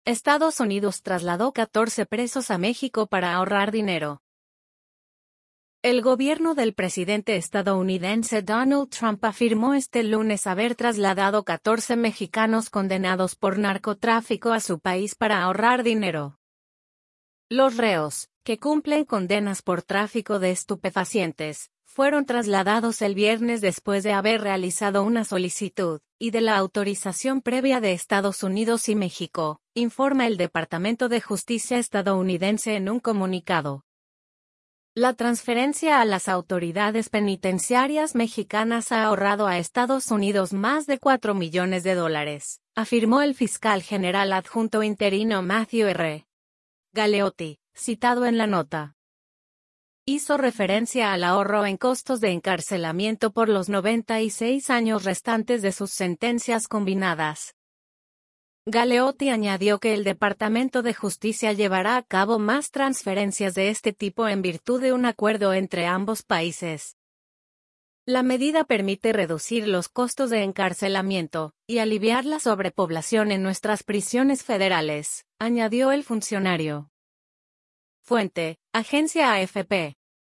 Estados Unidos trasladó 14 presos a México para ahorrar dinero. El gobierno del presidente estadounidense Donald Trump afirmó este lunes haber trasladado 14 mexicanos condenados por narcotráfico a su país para ahorrar dinero. Los reos, que cumplen condenas por tráfico de estupefacientes, fueron trasladados el viernes después de haber realizado una solicitud, y de la autorización previa de Estados Unidos y México, informa el Departamento de Justicia estadounidense en un comunicado. La transferencia a las autoridades penitenciarias mexicanas ha ahorrado a Estados Unidos más de $4 millones, afirmó el fiscal general adjunto interino Matthew R. Galeotti, citado en la nota. Hizo referencia al ahorro en costos de encarcelamiento por los 96 años restantes de sus sentencias combinadas. Galeotti añadió que el Departamento de Justicia llevará a cabo más transferencias de este tipo en virtud de un acuerdo entre ambos países. La medida permite reducir los costos de encarcelamiento y aliviar la sobrepoblación en nuestras prisiones federales, añadió el funcionario. Fuente: Agencia AFP.